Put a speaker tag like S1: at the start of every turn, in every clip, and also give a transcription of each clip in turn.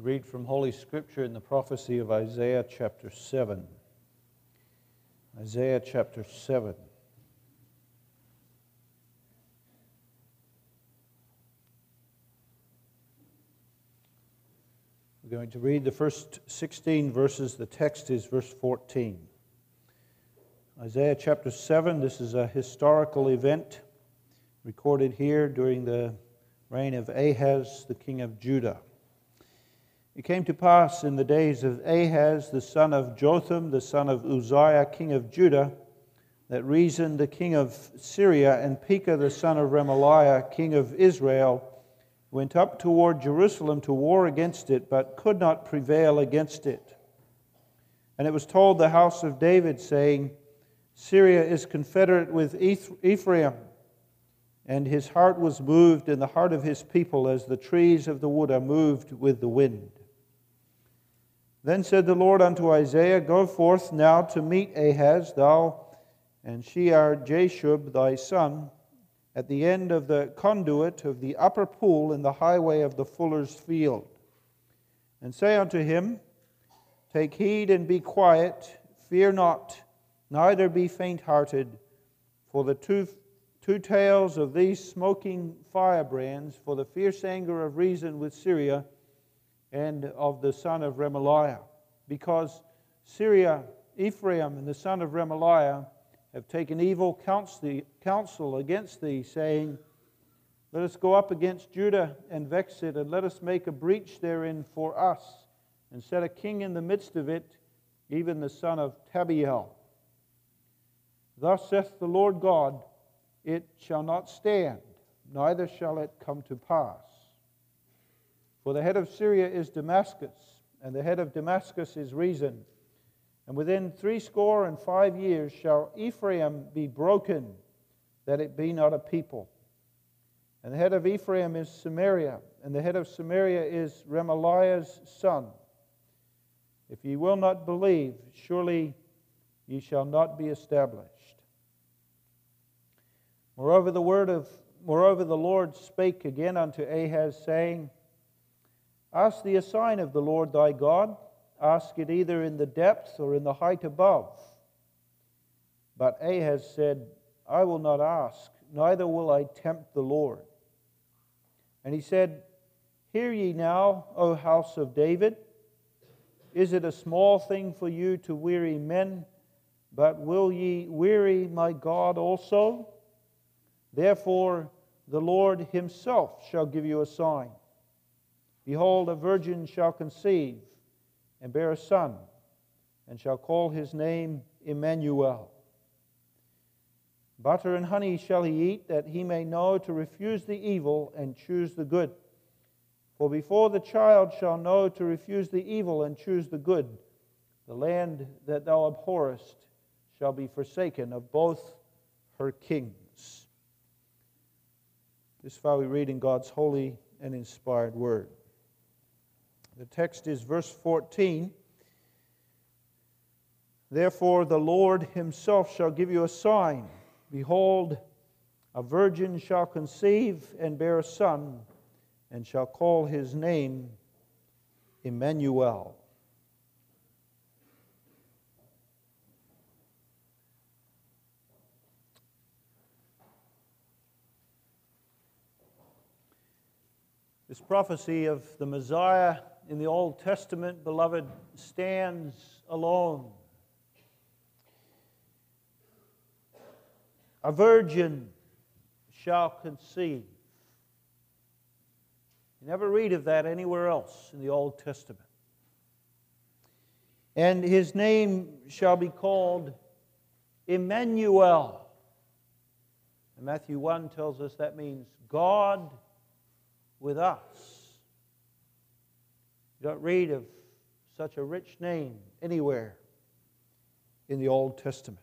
S1: read from Holy Scripture in the prophecy of Isaiah chapter 7. Isaiah chapter 7. We're going to read the first 16 verses. The text is verse 14. Isaiah chapter 7, this is a historical event recorded here during the reign of Ahaz, the king of Judah. It came to pass in the days of Ahaz, the son of Jotham, the son of Uzziah, king of Judah, that Rezin, the king of Syria, and Pekah, the son of Remaliah, king of Israel, went up toward Jerusalem to war against it, but could not prevail against it. And it was told the house of David, saying, Syria is confederate with Ephraim, and his heart was moved in the heart of his people, as the trees of the wood are moved with the wind. Then said the Lord unto Isaiah, Go forth now to meet Ahaz, thou and Shear-Jashub thy son, at the end of the conduit of the upper pool in the highway of the fuller's field. And say unto him, Take heed and be quiet, fear not, neither be faint-hearted, for the two tails of these smoking firebrands, for the fierce anger of Rezin with Syria, and of the son of Remaliah, because Syria, Ephraim, and the son of Remaliah have taken evil counsel against thee, saying, Let us go up against Judah and vex it, and let us make a breach therein for us, and set a king in the midst of it, even the son of Tabiel. Thus saith the Lord God, It shall not stand, neither shall it come to pass. For the head of Syria is Damascus, and the head of Damascus is Rezin. And within 65 years shall Ephraim be broken, that it be not a people. And the head of Ephraim is Samaria, and the head of Samaria is Remaliah's son. If ye will not believe, surely ye shall not be established. Moreover, the Lord spake again unto Ahaz, saying, Ask thee a sign of the Lord thy God. Ask it either in the depth or in the height above. But Ahaz said, I will not ask, neither will I tempt the Lord. And he said, Hear ye now, O house of David. Is it a small thing for you to weary men, but will ye weary my God also? Therefore the Lord himself shall give you a sign. Behold, a virgin shall conceive, and bear a son, and shall call his name Emmanuel. Butter and honey shall he eat, that he may know to refuse the evil and choose the good. For before the child shall know to refuse the evil and choose the good, the land that thou abhorrest shall be forsaken of both her kings. This far we read in God's holy and inspired word. The text is verse 14. Therefore the Lord himself shall give you a sign. Behold, a virgin shall conceive and bear a son, and shall call his name Emmanuel. This prophecy of the Messiah in the Old Testament, beloved, stands alone. A virgin shall conceive. You never read of that anywhere else in the Old Testament. And his name shall be called Emmanuel. And Matthew 1 tells us that means God with us. You don't read of such a rich name anywhere in the Old Testament.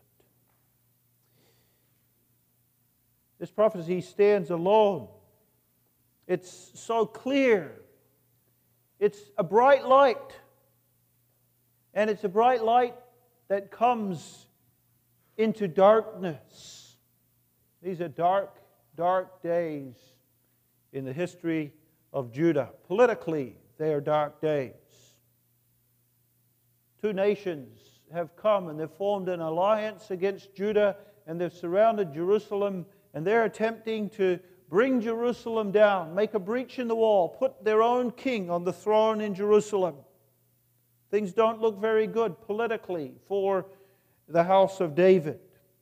S1: This prophecy stands alone. It's so clear. It's a bright light. And it's a bright light that comes into darkness. These are dark, dark days in the history of Judah. Politically, They are dark days. Two nations have come and they've formed an alliance against Judah, and they've surrounded Jerusalem, and they're attempting to bring Jerusalem down, make a breach in the wall, put their own king on the throne in Jerusalem. Things don't look very good politically for the house of David.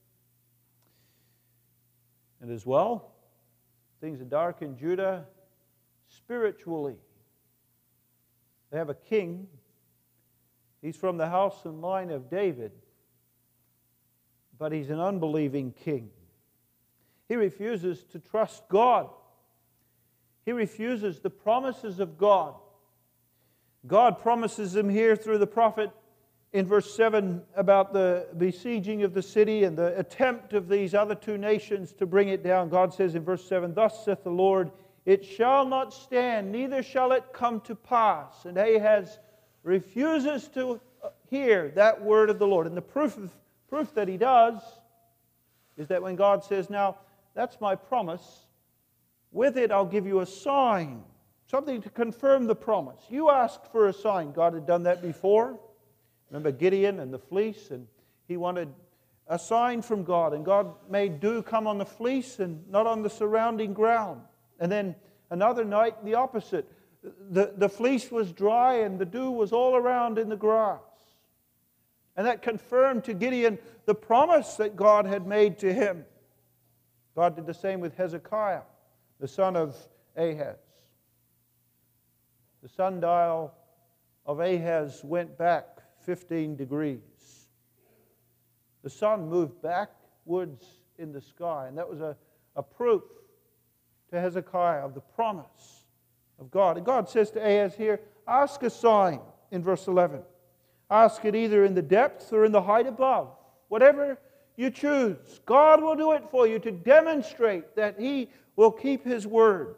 S1: And as well, things are dark in Judah spiritually. They have a king. He's from the house and line of David, but he's an unbelieving king. He refuses to trust God. He refuses the promises of God. God promises him here through the prophet in verse 7 about the besieging of the city and the attempt of these other two nations to bring it down. God says in verse 7, "Thus saith the Lord, it shall not stand, neither shall it come to pass." And Ahaz refuses to hear that word of the Lord. And the proof that he does is that when God says, "Now, that's my promise. With it, I'll give you a sign." Something to confirm the promise. You asked for a sign. God had done that before. Remember Gideon and the fleece? And he wanted a sign from God. And God made dew come on the fleece and not on the surrounding ground. And then another night, the opposite. The fleece was dry and the dew was all around in the grass. And that confirmed to Gideon the promise that God had made to him. God did the same with Hezekiah, the son of Ahaz. The sundial of Ahaz went back 15 degrees. The sun moved backwards in the sky, and that was a proof to Hezekiah of the promise of God. And God says to Ahaz here, ask a sign in verse 11. Ask it either in the depth or in the height above. Whatever you choose, God will do it for you to demonstrate that He will keep His word.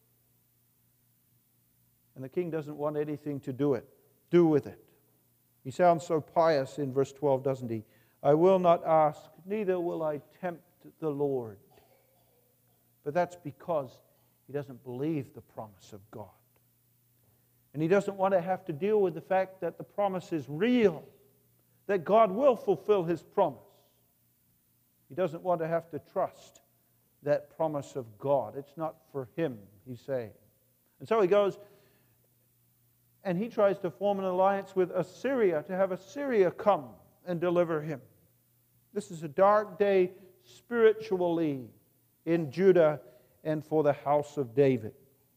S1: And the king doesn't want anything to do with it. He sounds so pious in verse 12, doesn't he? I will not ask, neither will I tempt the Lord. But that's because he doesn't believe the promise of God. And he doesn't want to have to deal with the fact that the promise is real, that God will fulfill His promise. He doesn't want to have to trust that promise of God. It's not for him, he's saying. And so he goes and he tries to form an alliance with Assyria, to have Assyria come and deliver him. This is a dark day spiritually in Judah and for the house of David.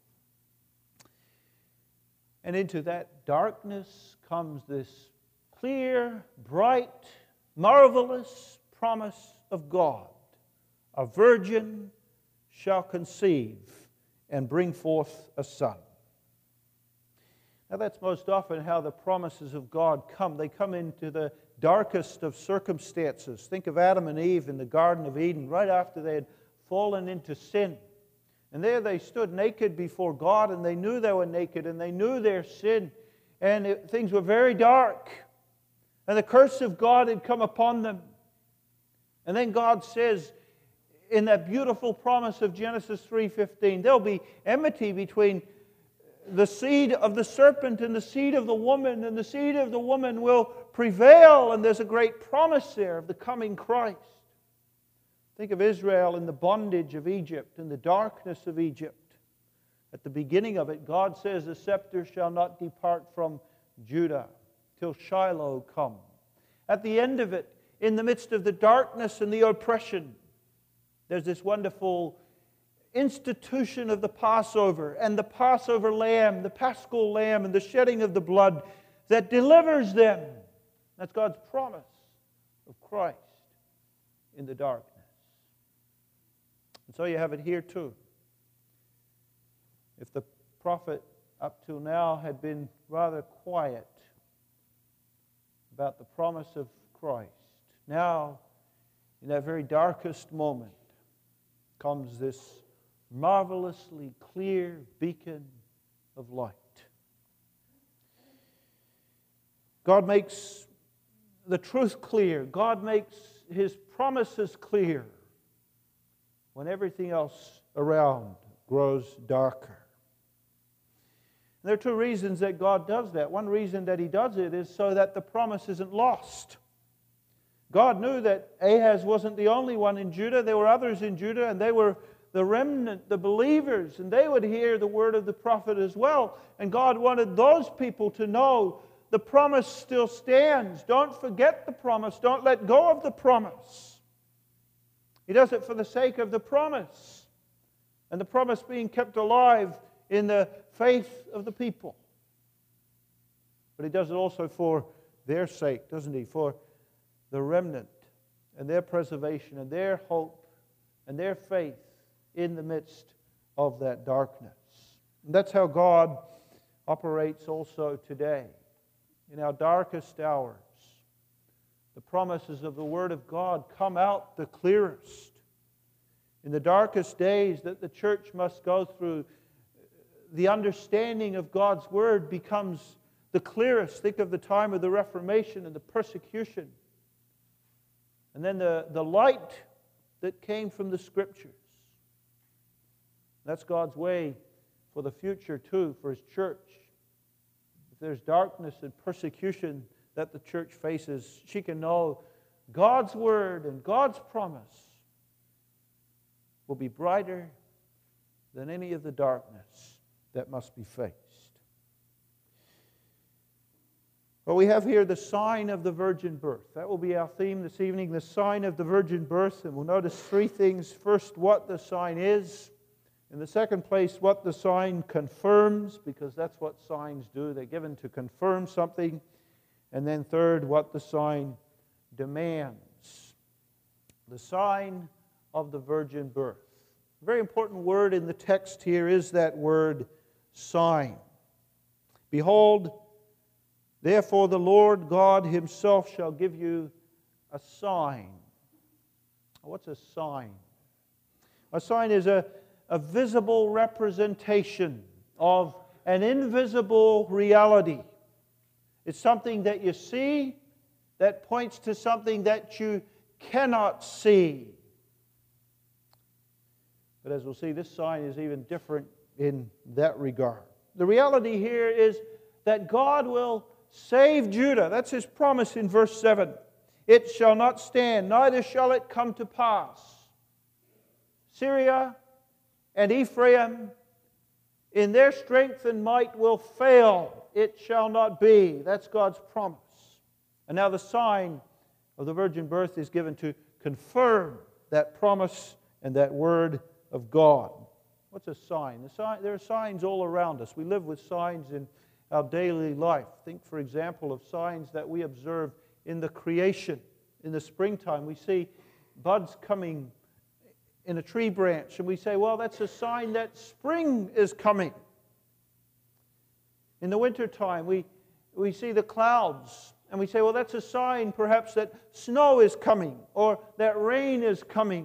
S1: And into that darkness comes this clear, bright, marvelous promise of God. A virgin shall conceive and bring forth a son. Now that's most often how the promises of God come. They come into the darkest of circumstances. Think of Adam and Eve in the Garden of Eden, right after they had fallen into sin. And there they stood naked before God, and they knew they were naked, and they knew their sin. And things were very dark. And the curse of God had come upon them. And then God says, in that beautiful promise of Genesis 3:15, there'll be enmity between the seed of the serpent and the seed of the woman, and the seed of the woman will prevail. And there's a great promise there of the coming Christ. Think of Israel in the bondage of Egypt, in the darkness of Egypt. At the beginning of it, God says, the scepter shall not depart from Judah till Shiloh come. At the end of it, in the midst of the darkness and the oppression, there's this wonderful institution of the Passover and the Passover lamb, the Paschal lamb, and the shedding of the blood that delivers them. That's God's promise of Christ in the darkness. And so you have it here too. If the prophet up till now had been rather quiet about the promise of Christ, now in that very darkest moment comes this marvelously clear beacon of light. God makes the truth clear. God makes His promises clear when everything else around grows darker. And there are two reasons that God does that. One reason that He does it is so that the promise isn't lost. God knew that Ahaz wasn't the only one in Judah. There were others in Judah, and they were the remnant, the believers, and they would hear the word of the prophet as well. And God wanted those people to know the promise still stands. Don't forget the promise. Don't let go of the promise. He does it for the sake of the promise, and the promise being kept alive in the faith of the people. But He does it also for their sake, doesn't He? For the remnant and their preservation and their hope and their faith in the midst of that darkness. And that's how God operates also today. In our darkest hours, the promises of the Word of God come out the clearest. In the darkest days that the church must go through, the understanding of God's Word becomes the clearest. Think of the time of the Reformation and the persecution. And then the light that came from the Scriptures. That's God's way for the future too, for His church. If there's darkness and persecution that the church faces, she can know God's Word and God's promise will be brighter than any of the darkness that must be faced. Well, we have here the sign of the virgin birth. That will be our theme this evening, the sign of the virgin birth. And we'll notice three things. First, what the sign is. In the second place, what the sign confirms, because that's what signs do. They're given to confirm something. And then third, what the sign demands. The sign of the virgin birth. A very important word in the text here is that word sign. Behold, therefore the Lord God Himself shall give you a sign. What's a sign? A sign is a visible representation of an invisible reality. It's something that you see that points to something that you cannot see. But as we'll see, this sign is even different in that regard. The reality here is that God will save Judah. That's His promise in verse 7. It shall not stand, neither shall it come to pass. Syria and Ephraim, in their strength and might, will fail. It shall not be. That's God's promise. And now the sign of the virgin birth is given to confirm that promise and that word of God. What's a sign? There are signs all around us. We live with signs in our daily life. Think, for example, of signs that we observe in the creation. In the springtime, we see buds coming in a tree branch, and we say, well, that's a sign that spring is coming. In the wintertime, we see the clouds, and we say, well, that's a sign perhaps that snow is coming or that rain is coming.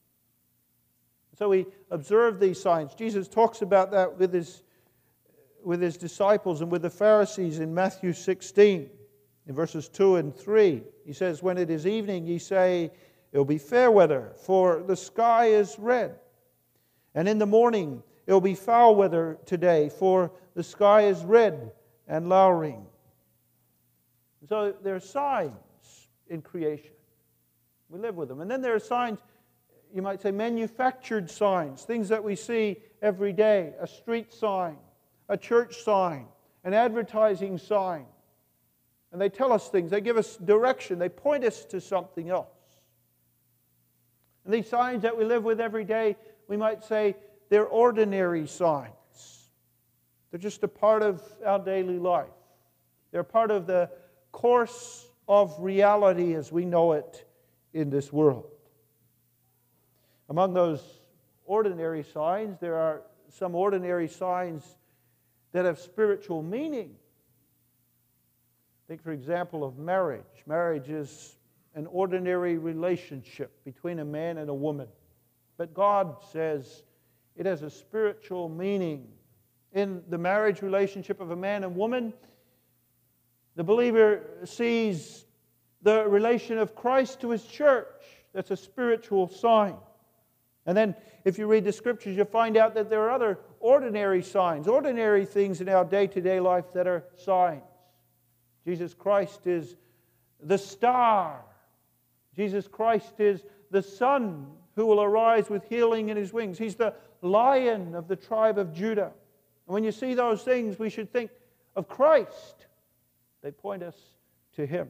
S1: So we observe these signs. Jesus talks about that with his disciples and with the Pharisees in Matthew 16, in verses 2 and 3. He says, when it is evening, ye say, it will be fair weather, for the sky is red. And in the morning, it will be foul weather today, for the sky is red and lowering. So there are signs in creation. We live with them. And then there are signs, you might say manufactured signs, things that we see every day. A street sign, a church sign, an advertising sign. And they tell us things, they give us direction, they point us to something else. And these signs that we live with every day, we might say they're ordinary signs. They're just a part of our daily life. They're part of the course of reality as we know it in this world. Among those ordinary signs, there are some ordinary signs that have spiritual meaning. Think, for example, of marriage. Marriage is an ordinary relationship between a man and a woman. But God says it has a spiritual meaning. In the marriage relationship of a man and woman, the believer sees the relation of Christ to His church. That's a spiritual sign. And then if you read the Scriptures, you'll find out that there are other ordinary signs, ordinary things in our day-to-day life that are signs. Jesus Christ is the star. Jesus Christ is the sun who will arise with healing in His wings. He's the Lion of the tribe of Judah. And when you see those things, we should think of Christ. They point us to Him.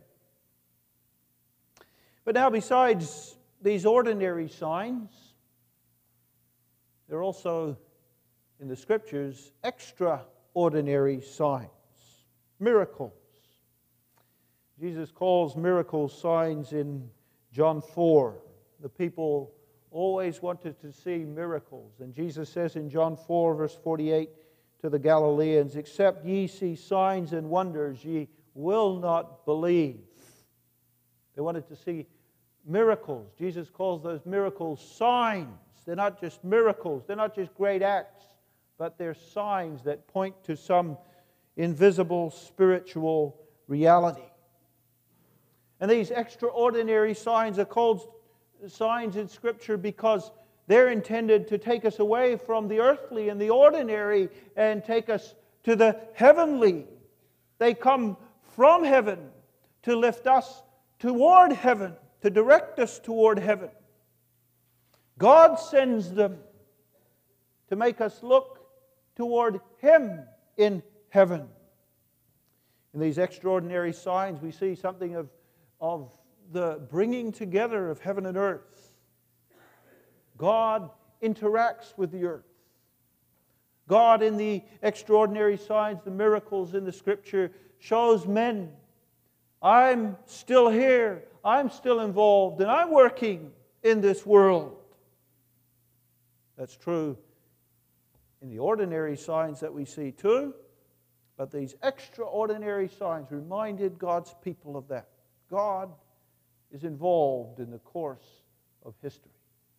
S1: But now, besides these ordinary signs, there are also, in the Scriptures, extraordinary signs, miracles. Jesus calls miracles signs in John 4. The people always wanted to see miracles. And Jesus says in John 4, verse 48 to the Galileans, "Except ye see signs and wonders, ye will not believe." They wanted to see miracles. Jesus calls those miracles signs. They're not just miracles. They're not just great acts, but they're signs that point to some invisible spiritual reality. And these extraordinary signs are called signs in Scripture because they're intended to take us away from the earthly and the ordinary and take us to the heavenly. They come from heaven to lift us toward heaven, to direct us toward heaven. God sends them to make us look toward Him in heaven. In these extraordinary signs, we see something of the bringing together of heaven and earth. God interacts with the earth. God, in the extraordinary signs, the miracles in the Scripture, shows men, I'm still here, I'm still involved, and I'm working in this world. That's true in the ordinary signs that we see too, but these extraordinary signs reminded God's people of that. God is involved in the course of history.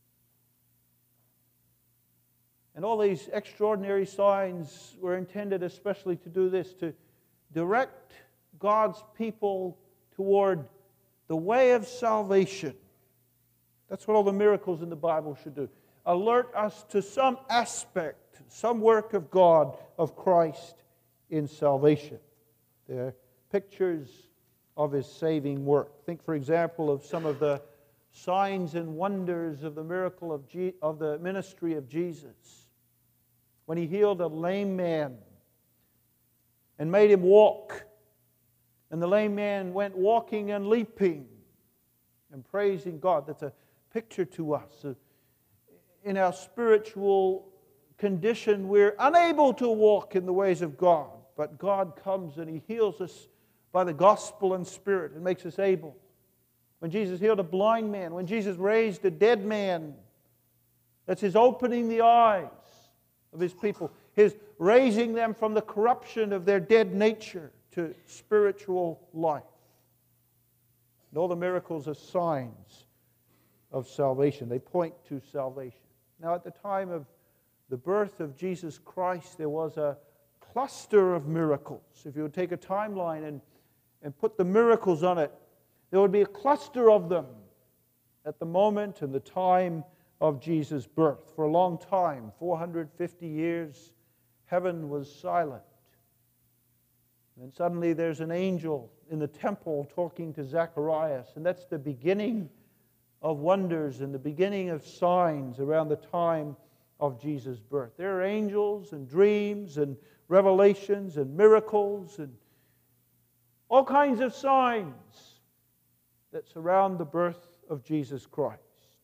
S1: And all these extraordinary signs were intended especially to do this, to direct God's people toward the way of salvation. That's what all the miracles in the Bible should do. Alert us to some aspect, some work of God, of Christ in salvation. They're pictures of His saving work. Think, for example, of some of the signs and wonders of the miracle of the ministry of Jesus. When He healed a lame man and made him walk, and the lame man went walking and leaping and praising God. That's a picture to us. In our spiritual condition, we're unable to walk in the ways of God, but God comes and He heals us by the gospel and Spirit and makes us able. When Jesus healed a blind man, when Jesus raised a dead man, that's His opening the eyes of His people, His raising them from the corruption of their dead nature to spiritual life. And all the miracles are signs of salvation. They point to salvation. Now, at the time of the birth of Jesus Christ, there was a cluster of miracles. If you would take a timeline and put the miracles on it, there would be a cluster of them at the moment and the time of Jesus' birth. For a long time, 450 years, heaven was silent. And suddenly there's an angel in the temple talking to Zacharias, and that's the beginning of wonders and the beginning of signs around the time of Jesus' birth. There are angels and dreams and revelations and miracles and all kinds of signs that surround the birth of Jesus Christ.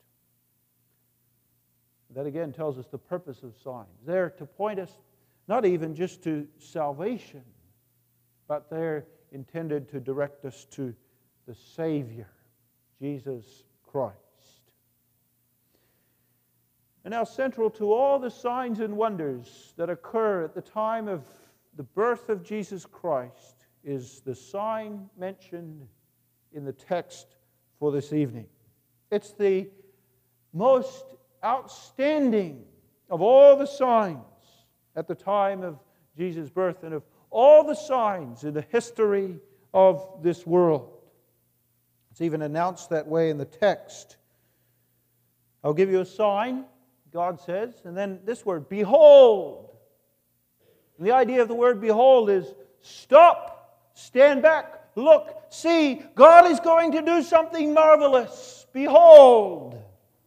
S1: That again tells us the purpose of signs. They're to point us not even just to salvation, but they're intended to direct us to the Savior, Jesus Christ. And now, central to all the signs and wonders that occur at the time of the birth of Jesus Christ is the sign mentioned in the text for this evening. It's the most outstanding of all the signs at the time of Jesus' birth and of all the signs in the history of this world. It's even announced that way in the text. I'll give you a sign, God says. And then this word, behold. And the idea of the word behold is stop, stand back, look, see, God is going to do something marvelous. Behold,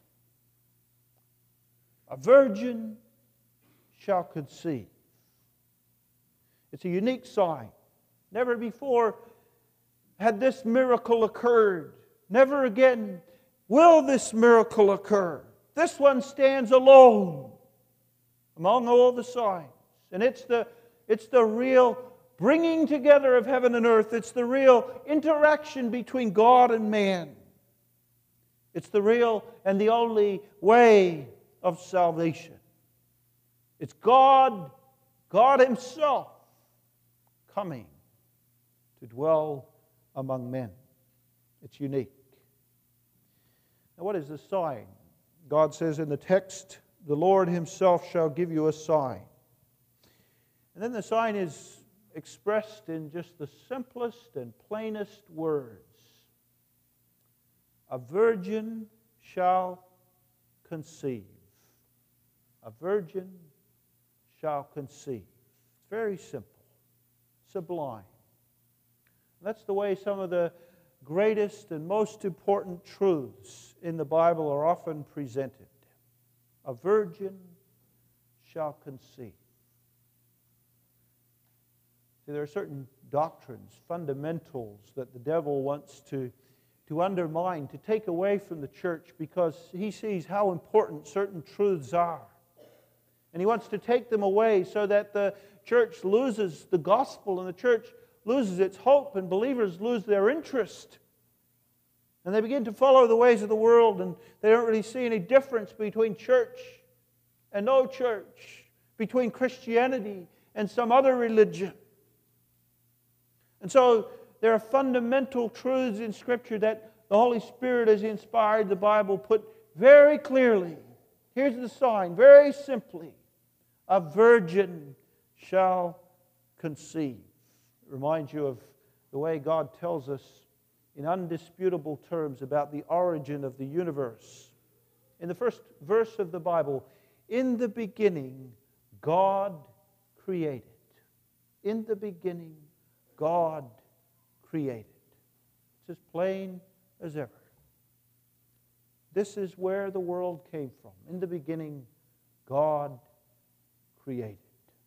S1: a virgin shall conceive. It's a unique sign. Never before had this miracle occurred. Never again will this miracle occur. This one stands alone among all the signs. And it's the real bringing together of heaven and earth. It's the real interaction between God and man. It's the real and the only way of salvation. It's God Himself coming to dwell among men. It's unique. Now, what is the sign? God says in the text, the Lord Himself shall give you a sign. And then the sign is expressed in just the simplest and plainest words. A virgin shall conceive. A virgin shall conceive. It's very simple, sublime. That's the way some of the greatest and most important truths in the Bible are often presented. A virgin shall conceive. See, there are certain doctrines, fundamentals that the devil wants to undermine, to take away from the church because he sees how important certain truths are. And he wants to take them away so that the church loses the gospel and the church loses its hope and believers lose their interest. And they begin to follow the ways of the world and they don't really see any difference between church and no church, between Christianity and some other religion. And so there are fundamental truths in Scripture that the Holy Spirit has inspired the Bible put very clearly. Here's the sign, very simply. A virgin shall conceive. It reminds you of the way God tells us in undisputable terms about the origin of the universe. In the first verse of the Bible, in the beginning, God created. In the beginning, God created. It's as plain as ever. This is where the world came from. In the beginning, God created.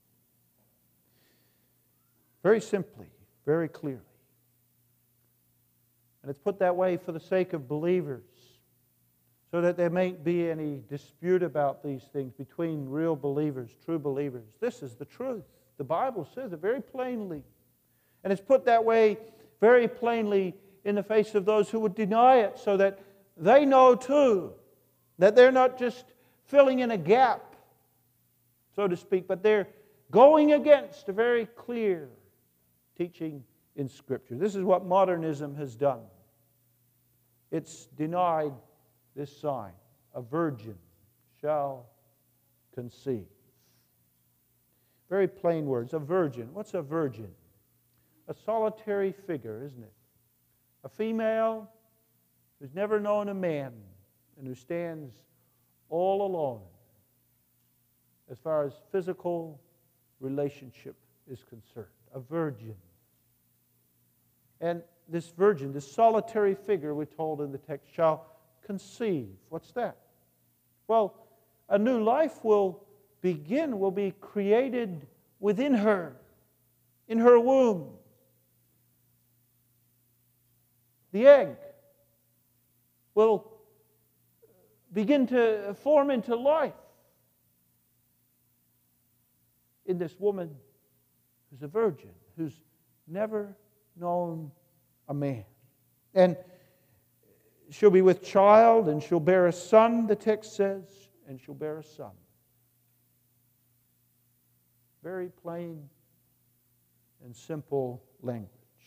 S1: Very simply, very clearly. And it's put that way for the sake of believers, so that there mayn't be any dispute about these things between real believers, true believers. This is the truth. The Bible says it very plainly. And it's put that way very plainly in the face of those who would deny it, so that they know too that they're not just filling in a gap, so to speak, but they're going against a very clear teaching in Scripture. This is what modernism has done. It's denied this sign. A virgin shall conceive. Very plain words. A virgin. What's a virgin? A solitary figure, isn't it? A female who's never known a man and who stands all alone as far as physical relationship is concerned. A virgin. And this virgin, this solitary figure, we're told in the text, shall conceive. What's that? Well, a new life will begin, will be created within her, in her womb. The egg will begin to form into life in this woman who's a virgin, who's never known a man. And she'll be with child, and she'll bear a son, the text says, and she'll bear a son. Very plain and simple language.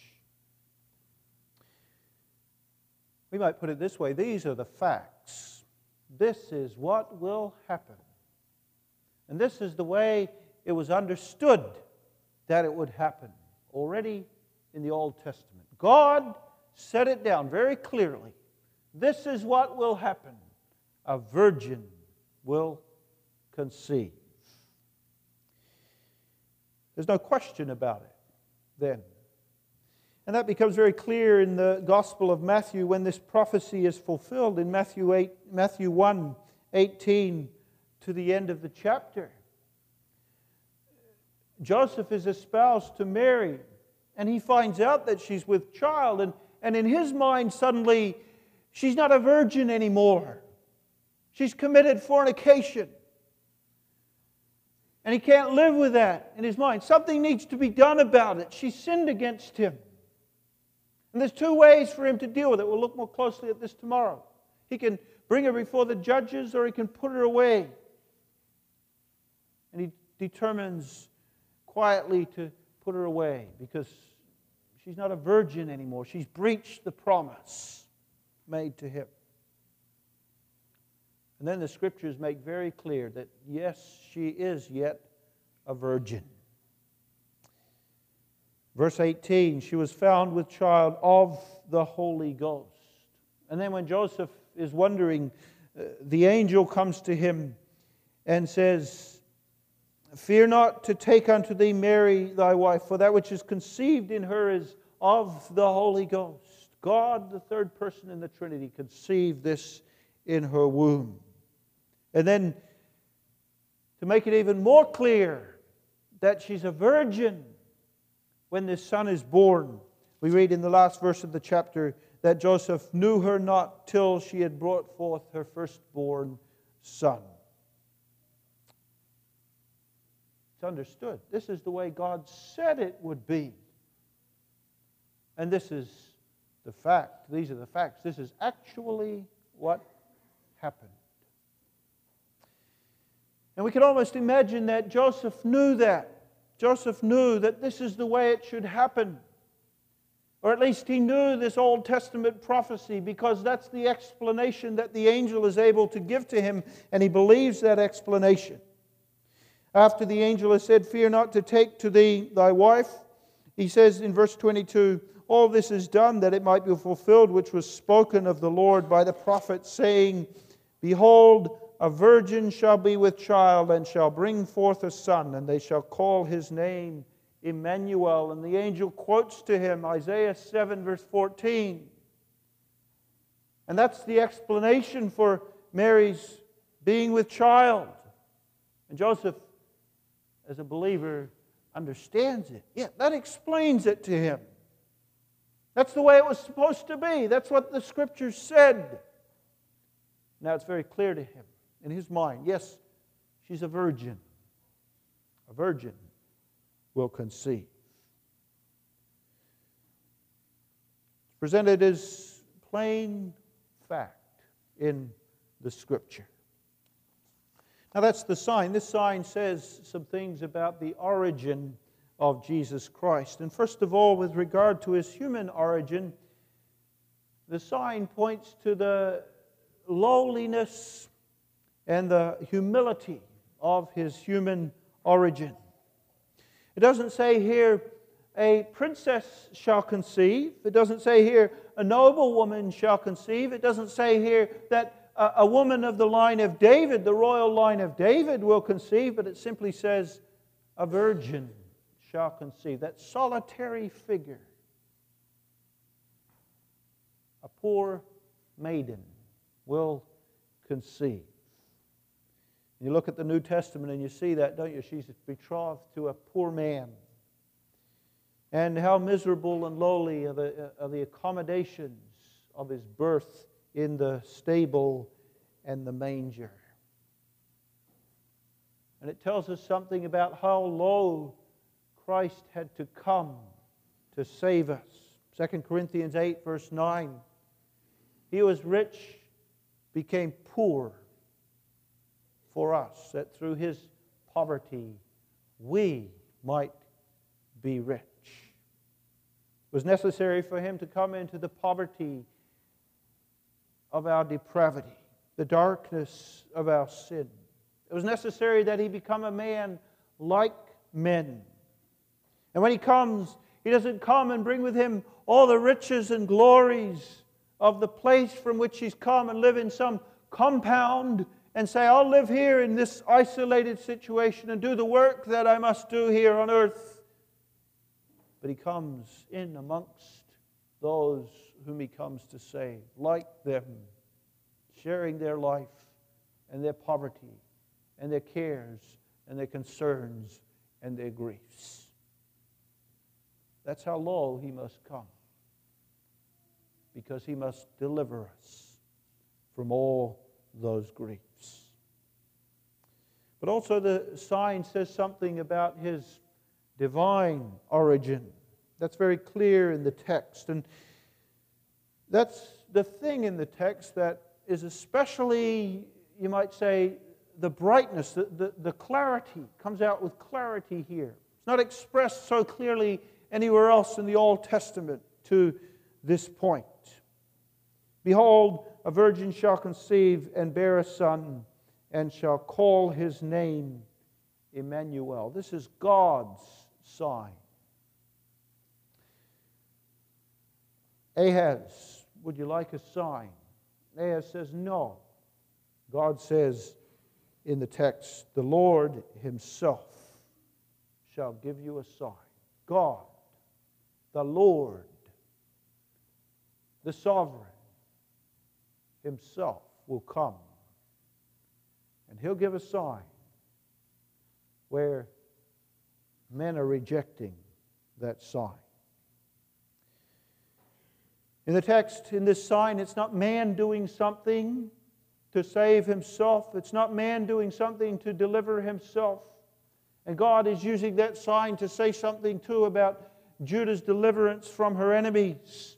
S1: We might put it this way: these are the facts. This is what will happen. And this is the way it was understood that it would happen already in the Old Testament. God set it down very clearly. This is what will happen. A virgin will conceive. There's no question about it then. And that becomes very clear in the Gospel of Matthew when this prophecy is fulfilled in Matthew 1:18 to the end of the chapter. Joseph is espoused to Mary, and he finds out that she's with child, and in his mind suddenly she's not a virgin anymore. She's committed fornication. And he can't live with that in his mind. Something needs to be done about it. She sinned against him. And there's two ways for him to deal with it. We'll look more closely at this tomorrow. He can bring her before the judges, or he can put her away. And he determines quietly to put her away because she's not a virgin anymore. She's breached the promise made to him. And then the Scriptures make very clear that, yes, she is yet a virgin. Verse 18, she was found with child of the Holy Ghost. And then when Joseph is wondering, the angel comes to him and says, "Fear not to take unto thee Mary thy wife, for that which is conceived in her is of the Holy Ghost." God, the third person in the Trinity, conceived this in her womb. And then, to make it even more clear that she's a virgin when this son is born, we read in the last verse of the chapter that Joseph knew her not till she had brought forth her firstborn son. It's understood. This is the way God said it would be. And this is the fact. These are the facts. This is actually what happened. And we can almost imagine that Joseph knew that. Joseph knew that this is the way it should happen. Or at least he knew this Old Testament prophecy, because that's the explanation that the angel is able to give to him, and he believes that explanation. After the angel has said, "Fear not to take to thee thy wife," he says in verse 22, "All this is done that it might be fulfilled which was spoken of the Lord by the prophet, saying, Behold, a virgin shall be with child, and shall bring forth a son, and they shall call his name Emmanuel." And the angel quotes to him Isaiah 7 verse 14. And that's the explanation for Mary's being with child. And Joseph, as a believer, understands it. Yeah, that explains it to him. That's the way it was supposed to be. That's what the Scriptures said. Now it's very clear to him, in his mind, yes, she's a virgin. A virgin will conceive. It's presented as plain fact in the Scripture. Now that's the sign. This sign says some things about the origin of Jesus Christ. And first of all, with regard to His human origin, the sign points to the lowliness and the humility of His human origin. It doesn't say here, a princess shall conceive. It doesn't say here, a noble woman shall conceive. It doesn't say here that a woman of the line of David, the royal line of David, will conceive, but it simply says, a virgin shall conceive. That solitary figure. A poor maiden will conceive. You look at the New Testament and you see that, don't you? She's betrothed to a poor man. And how miserable and lowly are the accommodations of his birth in the stable and the manger. And it tells us something about how low Christ had to come to save us. 2 Corinthians 8 verse 9. He was rich, became poor for us, that through His poverty we might be rich. It was necessary for Him to come into the poverty of our depravity, the darkness of our sin. It was necessary that He become a man like men. And when He comes, He doesn't come and bring with Him all the riches and glories of the place from which He's come and live in some compound and say, I'll live here in this isolated situation and do the work that I must do here on earth. But He comes in amongst those whom He comes to save, like them, sharing their life and their poverty and their cares and their concerns and their griefs. That's how low He must come, because He must deliver us from all those griefs. But also the sign says something about His divine origin. That's very clear in the text. And that's the thing in the text that is especially, you might say, the brightness, the clarity, comes out with clarity here. It's not expressed so clearly anywhere else in the Old Testament to this point. Behold, a virgin shall conceive and bear a son, and shall call his name Emmanuel. This is God's sign. Ahaz, would you like a sign? Ahaz says no. God says in the text, the Lord Himself shall give you a sign. God, the Lord, the Sovereign, Himself will come. And He'll give a sign where men are rejecting that sign. In the text, in this sign, it's not man doing something to save himself. It's not man doing something to deliver himself. And God is using that sign to say something too about Judah's deliverance from her enemies.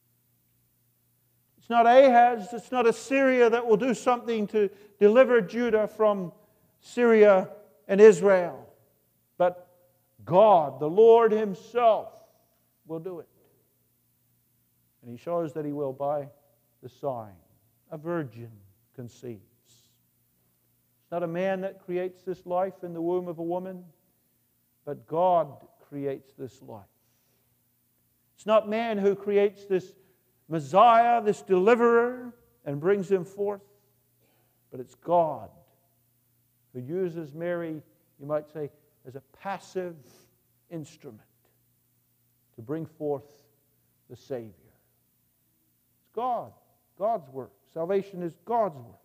S1: It's not Ahaz, it's not Assyria that will do something to deliver Judah from Syria and Israel. But God, the Lord Himself, will do it. And He shows that He will by the sign. A virgin conceives. It's not a man that creates this life in the womb of a woman, but God creates this life. It's not man who creates this Messiah, this deliverer, and brings him forth, but it's God who uses Mary, you might say, as a passive instrument to bring forth the Savior. It's God, God's work. Salvation is God's work.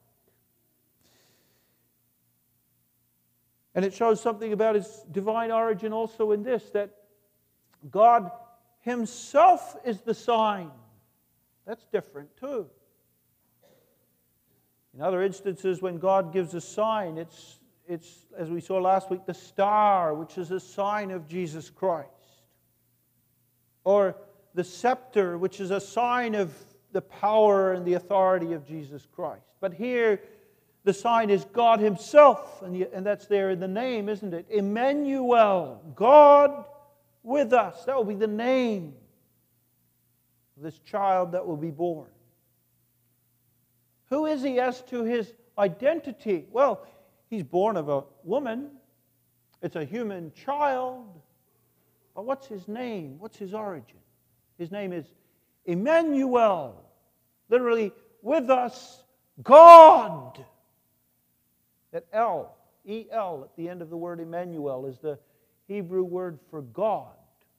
S1: And it shows something about His divine origin also in this, that God Himself is the sign. That's different too. In other instances, when God gives a sign, it's as we saw last week, the star, which is a sign of Jesus Christ. Or the scepter, which is a sign of the power and the authority of Jesus Christ. But here, the sign is God Himself, and that's there in the name, isn't it? Emmanuel, God with us. That will be the name of this child that will be born. Who is He as to His identity? Well, He's born of a woman. It's a human child. But what's His name? What's His origin? His name is Emmanuel. Literally, with us, God. That L, E-L, at the end of the word Emmanuel is the Hebrew word for God.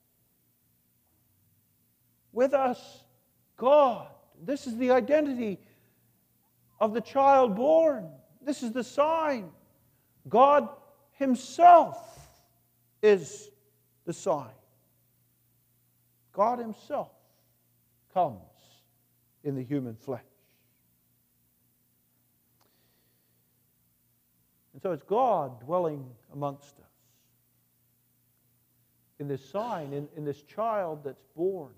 S1: With us, God. This is the identity of the child born. This is the sign. God Himself is the sign. God Himself comes in the human flesh. And so it's God dwelling amongst us. In this sign, in this child that's born.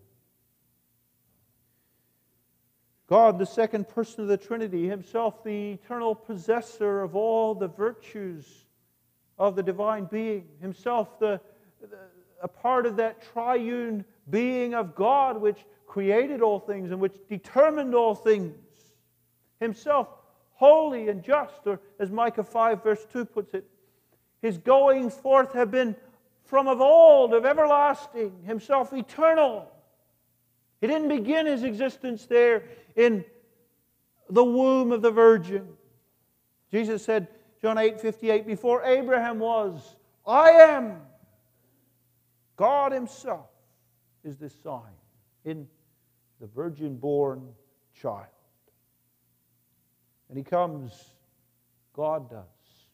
S1: God, the second person of the Trinity, Himself the eternal possessor of all the virtues of the divine being, Himself a part of that triune being of God which created all things and which determined all things. Himself holy and just, or as Micah 5 verse 2 puts it, His goings forth have been from of old, of everlasting, Himself eternal. He didn't begin His existence there in the womb of the Virgin. Jesus said, John 8:58, before Abraham was, I am. God Himself is this sign in the virgin-born child. And He comes, God does,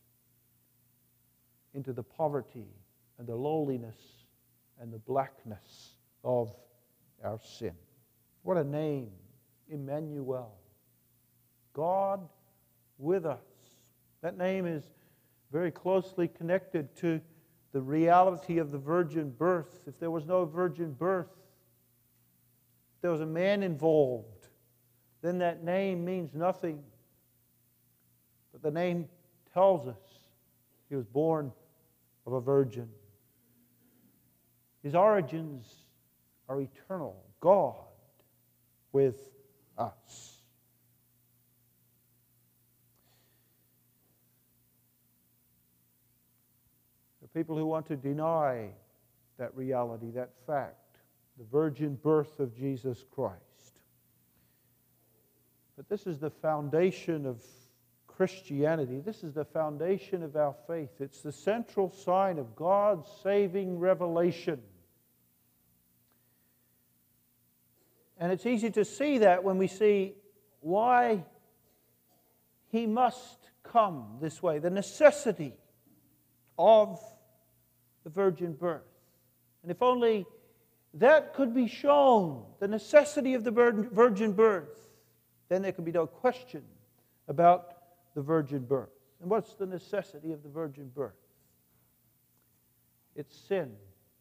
S1: into the poverty and the lowliness and the blackness of our sin. What a name, Emmanuel, God with us. That name is very closely connected to the reality of the virgin birth. If there was no virgin birth, if there was a man involved, then that name means nothing. But the name tells us He was born of a virgin. His origins are eternal. God with us. There are people who want to deny that reality, that fact, the virgin birth of Jesus Christ. But this is the foundation of Christianity. This is the foundation of our faith. It's the central sign of God's saving revelation. And it's easy to see that when we see why He must come this way, the necessity of the virgin birth. And if only that could be shown, the necessity of the virgin birth, then there could be no question about the virgin birth. And what's the necessity of the virgin birth? It's sin.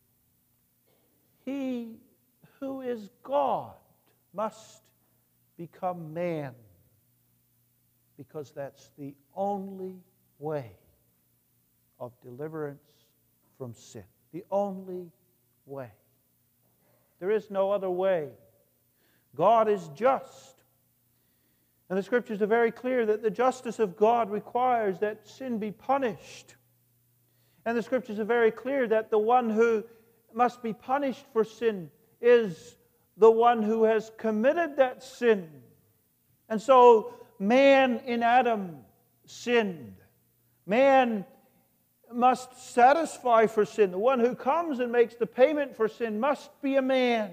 S1: He who is God must become man, because that's the only way of deliverance from sin. The only way. There is no other way. God is just. And the Scriptures are very clear that the justice of God requires that sin be punished. And the Scriptures are very clear that the one who must be punished for sin is the one who has committed that sin. And so man in Adam sinned. Man must satisfy for sin. The one who comes and makes the payment for sin must be a man.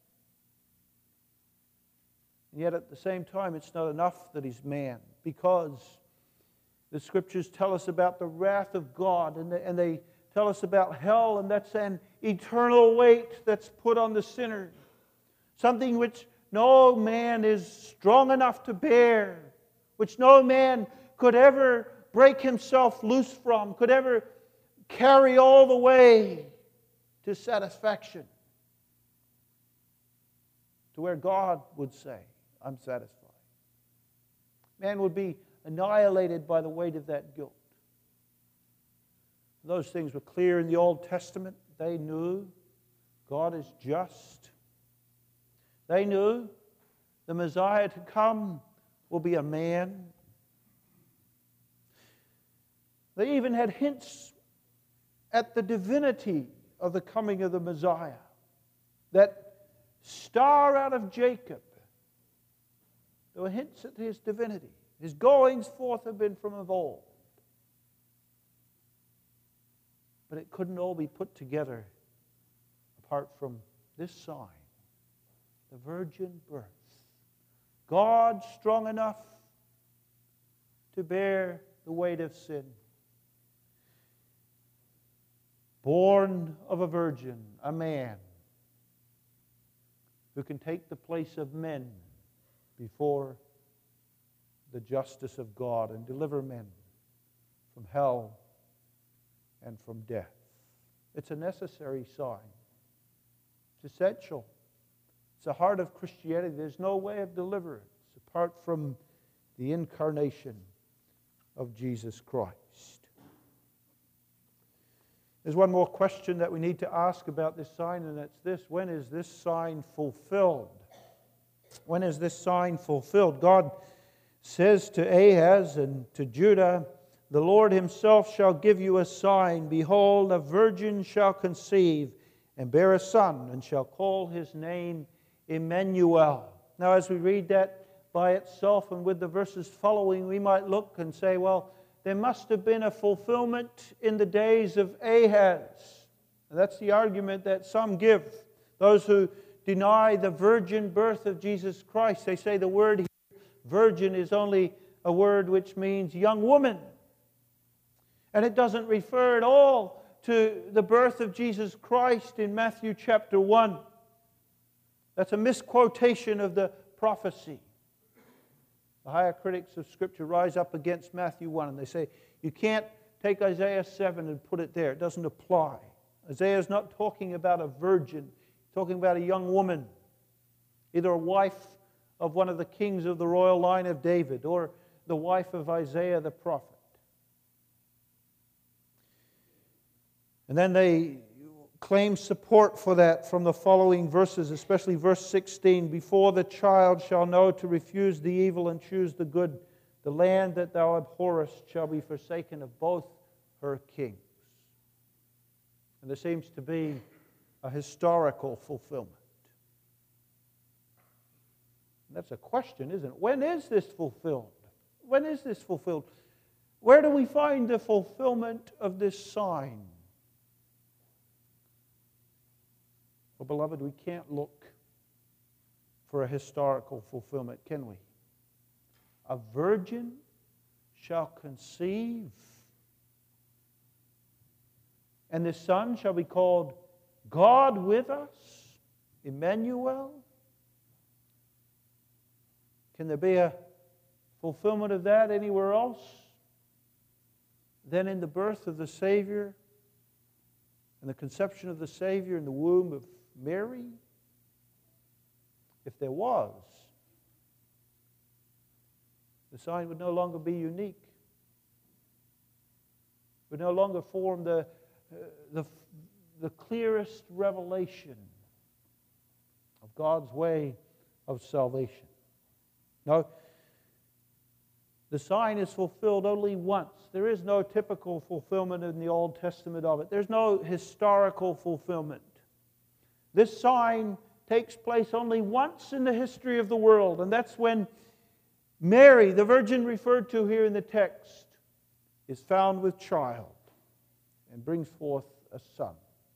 S1: And yet at the same time, it's not enough that He's man, because the Scriptures tell us about the wrath of God, and they tell us about hell, and that's an eternal weight that's put on the sinner. Something which no man is strong enough to bear, which no man could ever break himself loose from, could ever carry all the way to satisfaction, to where God would say, I'm satisfied. Man would be annihilated by the weight of that guilt. Those things were clear in the Old Testament. They knew God is just. They knew the Messiah to come will be a man. They even had hints at the divinity of the coming of the Messiah. That star out of Jacob. There were hints at His divinity. His goings forth have been from of old. But it couldn't all be put together apart from this sign, the virgin birth. God strong enough to bear the weight of sin. Born of a virgin, a man who can take the place of men before the justice of God and deliver men from hell and from death. It's a necessary sign. It's essential. It's the heart of Christianity. There's no way of deliverance apart from the incarnation of Jesus Christ. There's one more question that we need to ask about this sign, and that's this: when is this sign fulfilled? When is this sign fulfilled? God says to Ahaz and to Judah, the Lord Himself shall give you a sign. Behold, a virgin shall conceive and bear a son, and shall call his name Emmanuel. Now, as we read that by itself, and with the verses following, we might look and say, well, there must have been a fulfillment in the days of Ahaz. And that's the argument that some give. Those who deny the virgin birth of Jesus Christ, they say the word here, virgin, is only a word which means young woman. And it doesn't refer at all to the birth of Jesus Christ in Matthew chapter 1. That's a misquotation of the prophecy. The higher critics of Scripture rise up against Matthew 1 and they say, you can't take Isaiah 7 and put it there. It doesn't apply. Isaiah is not talking about a virgin. He's talking about a young woman, either a wife of one of the kings of the royal line of David or the wife of Isaiah the prophet. And then they claim support for that from the following verses, especially verse 16. Before the child shall know to refuse the evil and choose the good, the land that thou abhorrest shall be forsaken of both her kings. And there seems to be a historical fulfillment. And that's a question, isn't it? When is this fulfilled? When is this fulfilled? Where do we find the fulfillment of this sign? Well, beloved, we can't look for a historical fulfillment, can we? A virgin shall conceive, and the Son shall be called God with us, Emmanuel. Can there be a fulfillment of that anywhere else than in the birth of the Savior and the conception of the Savior in the womb of Mary? If there was, the sign would no longer be unique. It would no longer form the clearest revelation of God's way of salvation. No, the sign is fulfilled only once. There is no typical fulfillment in the Old Testament of it. There's no historical fulfillment. This sign takes place only once in the history of the world, and that's when Mary, the virgin referred to here in the text, is found with child and brings forth a son.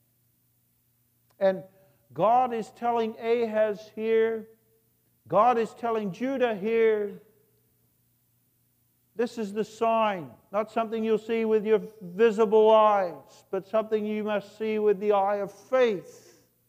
S1: And God is telling Ahaz here, God is telling Judah here, this is the sign, not something you'll see with your visible eyes, but something you must see with the eye of faith.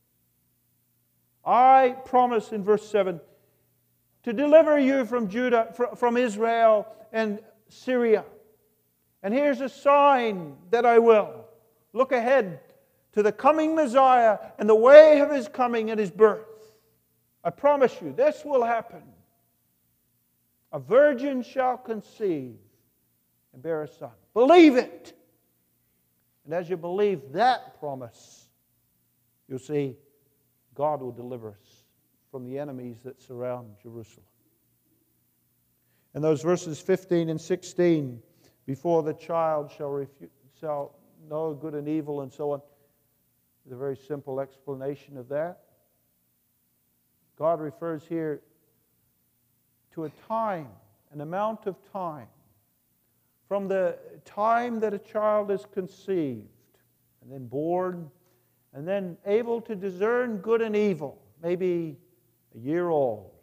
S1: I promise in verse 7 to deliver you from Judah, from Israel and Syria. And here's a sign that I will. Look ahead to the coming Messiah and the way of His coming and His birth. I promise you, this will happen. A virgin shall conceive and bear a son. Believe it. And as you believe that promise, you'll see God will deliver us from the enemies that surround Jerusalem. And those verses 15 and 16, before the child shall know good and evil and so on, is a very simple explanation of that. God refers here to a time, an amount of time, from the time that a child is conceived and then born and then able to discern good and evil, maybe a year old.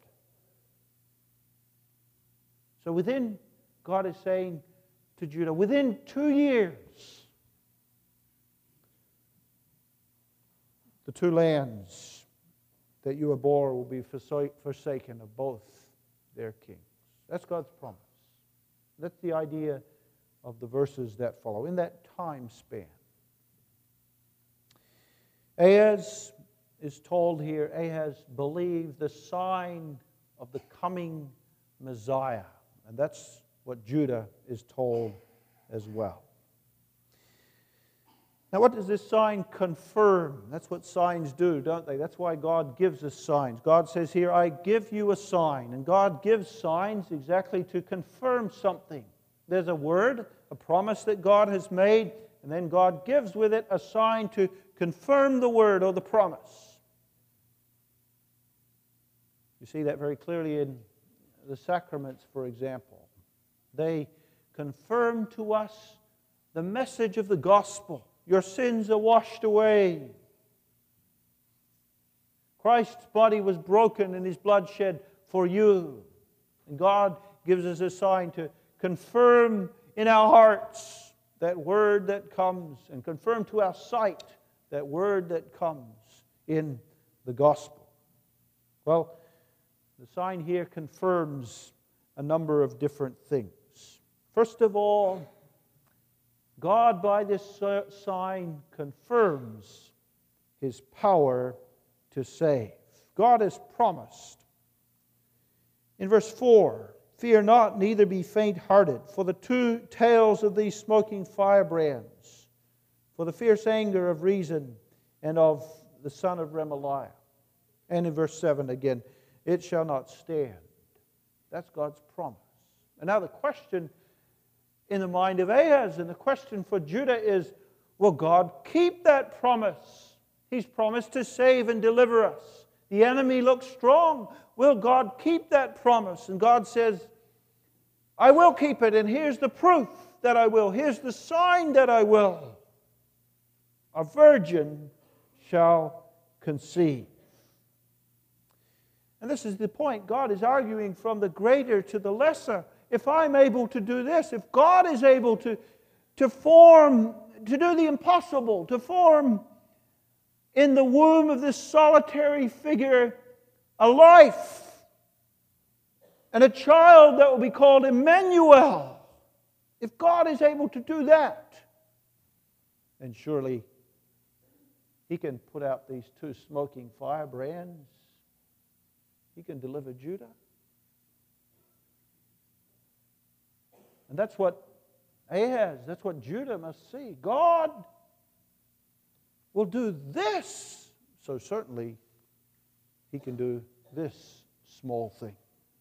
S1: So God is saying to Judah, within 2 years, the two lands that you abhor will be forsaken of both their kings. That's God's promise. That's the idea of the verses that follow, in that time span. Ahaz is told here, Ahaz believed the sign of the coming Messiah. And that's what Judah is told as well. Now, what does this sign confirm? That's what signs do, don't they? That's why God gives us signs. God says here, I give you a sign. And God gives signs exactly to confirm something. There's a word, a promise that God has made, and then God gives with it a sign to confirm the word or the promise. You see that very clearly in the sacraments, for example, they confirm to us the message of the gospel. Your sins are washed away. Christ's body was broken and His blood shed for you. And God gives us a sign to confirm in our hearts that word that comes, and confirm to our sight that word that comes in the gospel. Well, the sign here confirms a number of different things. First of all, God by this sign confirms His power to save. God has promised. In verse 4, "Fear not, neither be faint-hearted, for the two tails of these smoking firebrands, for the fierce anger of Rezin and of the son of Remaliah." And in verse 7 again, "It shall not stand." That's God's promise. And now the question in the mind of Ahaz and the question for Judah is, will God keep that promise? He's promised to save and deliver us. The enemy looks strong. Will God keep that promise? And God says, I will keep it, and here's the proof that I will. Here's the sign that I will. A virgin shall conceive. And this is the point. God is arguing from the greater to the lesser. If I'm able to do this, if God is able to form, to do the impossible, to form in the womb of this solitary figure a life and a child that will be called Emmanuel, if God is able to do that, then surely He can put out these two smoking firebrands. He can deliver Judah. And that's what Ahaz, that's what Judah must see. God will do this. So certainly He can do this small thing.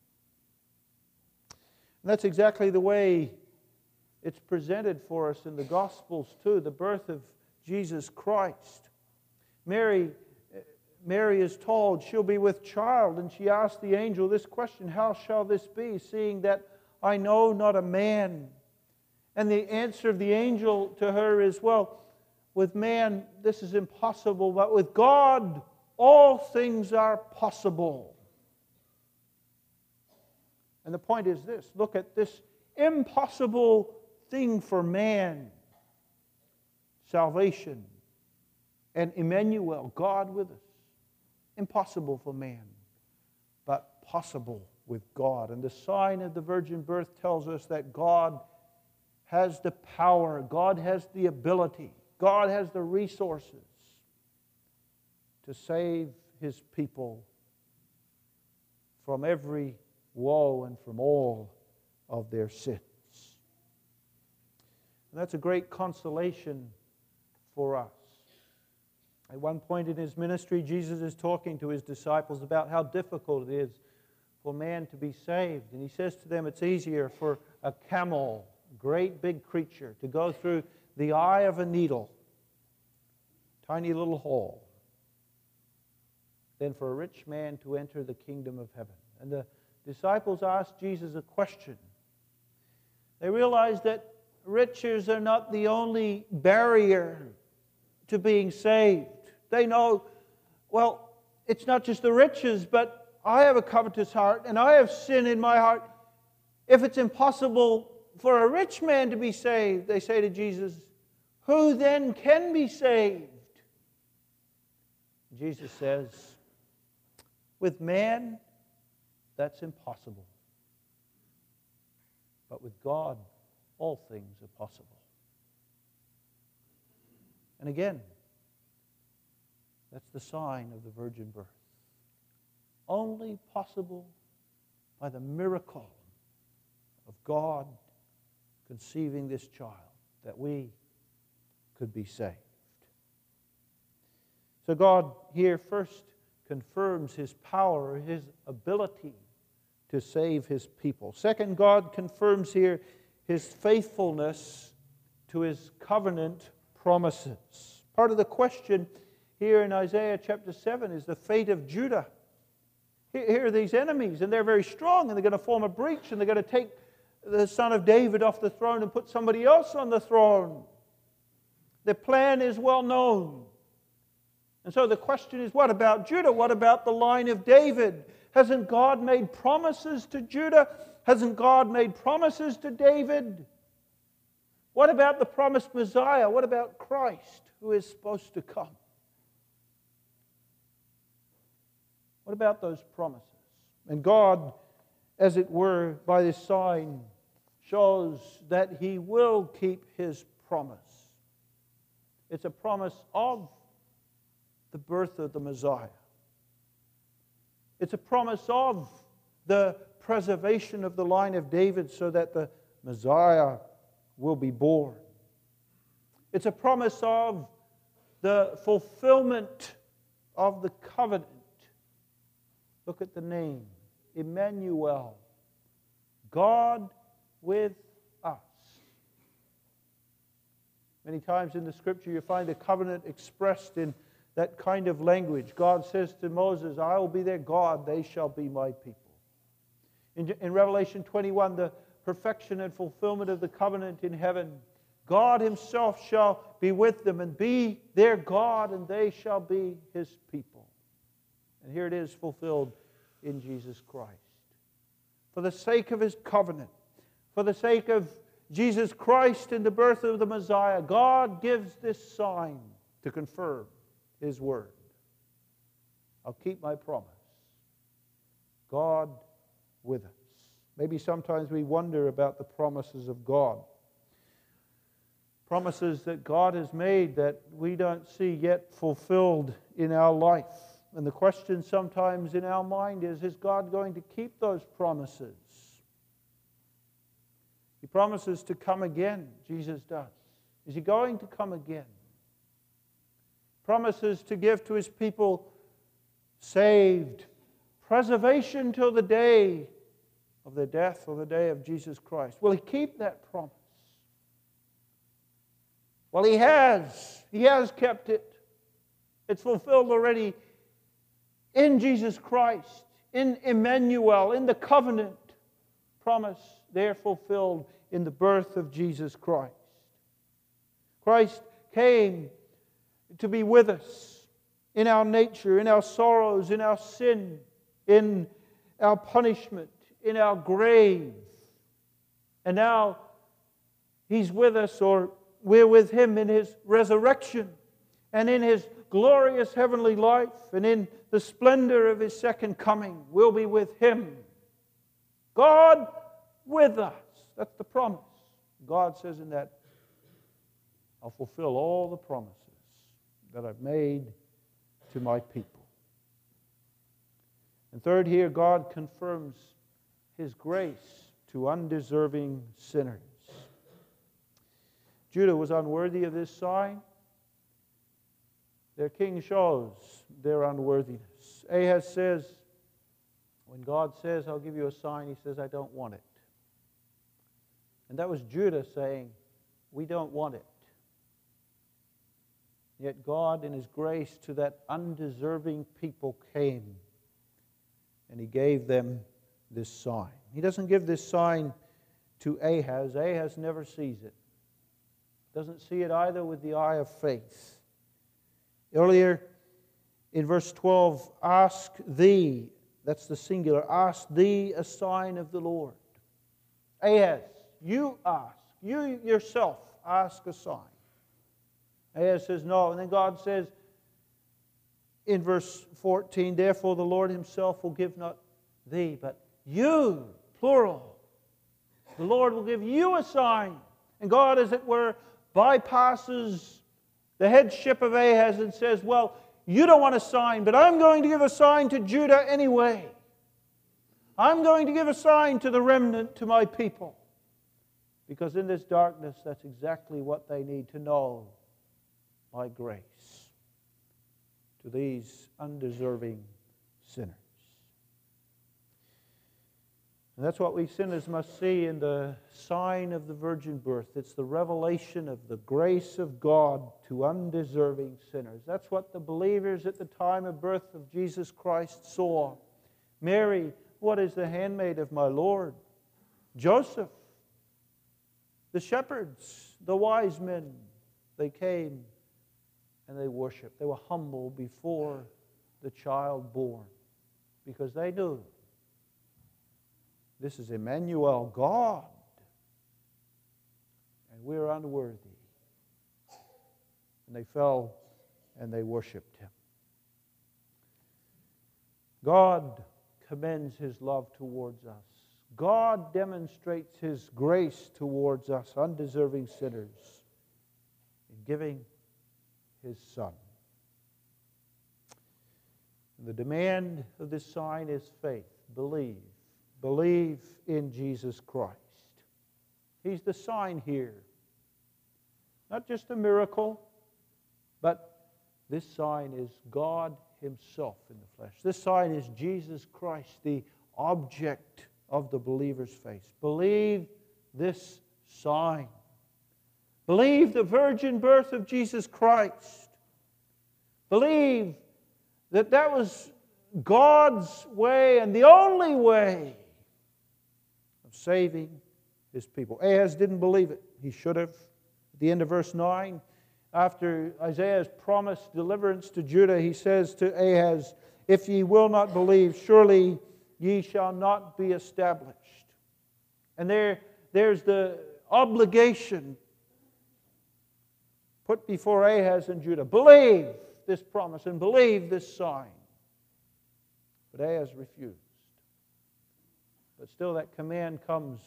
S1: And that's exactly the way it's presented for us in the Gospels too, the birth of Jesus Christ. Mary is told she'll be with child, and she asks the angel this question, "How shall this be, seeing that I know not a man?" And the answer of the angel to her is, well, with man this is impossible, but with God all things are possible. And the point is this, look at this impossible thing for man, salvation and Emmanuel, God with us. Impossible for man, but possible with God. And the sign of the virgin birth tells us that God has the power, God has the ability, God has the resources to save His people from every woe and from all of their sins. And that's a great consolation for us. At one point in His ministry, Jesus is talking to His disciples about how difficult it is for man to be saved. And He says to them, it's easier for a camel, a great big creature, to go through the eye of a needle, tiny little hole, than for a rich man to enter the kingdom of heaven. And the disciples asked Jesus a question. They realized that riches are not the only barrier to being saved. They know, well, it's not just the riches, but I have a covetous heart and I have sin in my heart. If it's impossible for a rich man to be saved, they say to Jesus, who then can be saved? Jesus says, with man, that's impossible. But with God, all things are possible. And again, that's the sign of the virgin birth. Only possible by the miracle of God conceiving this child that we could be saved. So God here first confirms His power, His ability to save His people. Second, God confirms here His faithfulness to His covenant promises. Part of the question here in Isaiah chapter 7 is the fate of Judah. Here are these enemies, and they're very strong, and they're going to form a breach, and they're going to take the son of David off the throne and put somebody else on the throne. The plan is well known. And so the question is, what about Judah? What about the line of David? Hasn't God made promises to Judah? Hasn't God made promises to David? What about the promised Messiah? What about Christ, who is supposed to come? What about those promises? And God, as it were, by this sign, shows that He will keep His promise. It's a promise of the birth of the Messiah. It's a promise of the preservation of the line of David so that the Messiah will be born. It's a promise of the fulfillment of the covenant. Look at the name, Emmanuel, God with us. Many times in the Scripture you find the covenant expressed in that kind of language. God says to Moses, I will be their God, they shall be my people. In Revelation 21, the perfection and fulfillment of the covenant in heaven, God Himself shall be with them and be their God, and they shall be His people. And here it is fulfilled in Jesus Christ. For the sake of His covenant, for the sake of Jesus Christ and the birth of the Messiah, God gives this sign to confirm His word. I'll keep my promise. God with us. Maybe sometimes we wonder about the promises of God. Promises that God has made that we don't see yet fulfilled in our life. And the question sometimes in our mind is God going to keep those promises? He promises to come again, Jesus does. Is He going to come again? Promises to give to His people saved, preservation till the day of their death or the day of Jesus Christ. Will He keep that promise? Well, He has. He has kept it. It's fulfilled already in Jesus Christ, in Emmanuel, in the covenant promise there fulfilled in the birth of Jesus Christ. Christ came to be with us in our nature, in our sorrows, in our sin, in our punishment, in our grave. And now He's with us, or we're with Him in His resurrection and in His glorious heavenly life and in the splendor of His second coming. We'll be with Him. God with us. That's the promise. God says in that, I'll fulfill all the promises that I've made to my people. And third, here God confirms His grace to undeserving sinners. Judah was unworthy of this sign. Their king shows their unworthiness. Ahaz says, when God says, I'll give you a sign, he says, I don't want it. And that was Judah saying, we don't want it. Yet God, in His grace to that undeserving people, came and He gave them this sign. He doesn't give this sign to Ahaz. Ahaz never sees it. Doesn't see it either with the eye of faith. Earlier in verse 12, ask thee, that's the singular, ask thee a sign of the Lord. Ahaz, you ask, you yourself ask a sign. Ahaz says no, and then God says in verse 14, therefore the Lord Himself will give not thee, but you, plural. The Lord will give you a sign. And God, as it were, bypasses the headship of Ahaz and says, well, you don't want a sign, but I'm going to give a sign to Judah anyway. I'm going to give a sign to the remnant, to my people. Because in this darkness, that's exactly what they need to know. My grace to these undeserving sinners. And that's what we sinners must see in the sign of the virgin birth. It's the revelation of the grace of God to undeserving sinners. That's what the believers at the time of birth of Jesus Christ saw. Mary, what is the handmaid of my Lord? Joseph, the shepherds, the wise men, they came and they worshiped. They were humble before the child born because they knew this is Emmanuel, God, and we're unworthy. And they fell and they worshiped Him. God commends His love towards us. God demonstrates His grace towards us, undeserving sinners, in giving His Son. And the demand of this sign is faith. Believe. Believe in Jesus Christ. He's the sign here. Not just a miracle, but this sign is God Himself in the flesh. This sign is Jesus Christ, the object of the believer's faith. Believe this sign. Believe the virgin birth of Jesus Christ. Believe that that was God's way and the only way of saving His people. Ahaz didn't believe it. He should have. At the end of verse 9, after Isaiah has promised deliverance to Judah, he says to Ahaz, "If ye will not believe, surely ye shall not be established." And there's the obligation put before Ahaz and Judah. Believe this promise and believe this sign. But Ahaz refused. But still that command comes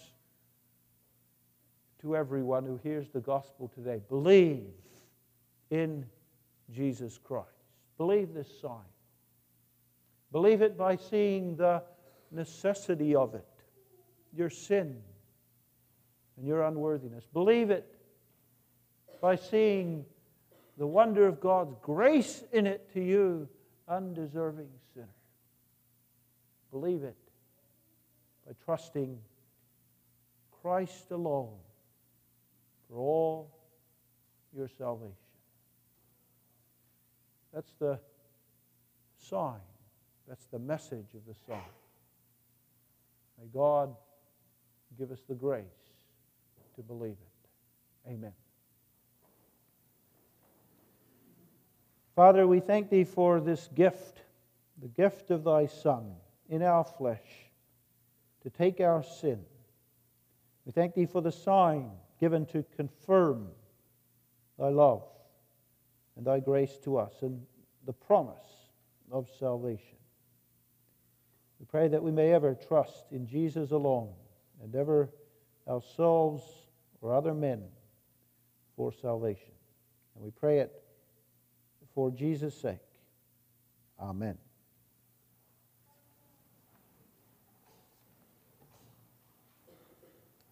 S1: to everyone who hears the gospel today. Believe in Jesus Christ. Believe this sign. Believe it by seeing the necessity of it, your sin and your unworthiness. Believe it by seeing the wonder of God's grace in it to you, undeserving sinner. Believe it by trusting Christ alone for all your salvation. That's the sign. That's the message of the sign. May God give us the grace to believe it. Amen. Father, we thank Thee for this gift, the gift of Thy Son in our flesh to take our sin. We thank Thee for the sign given to confirm Thy love and Thy grace to us and the promise of salvation. We pray that we may ever trust in Jesus alone and never ourselves or other men for salvation. And we pray it for Jesus' sake. Amen.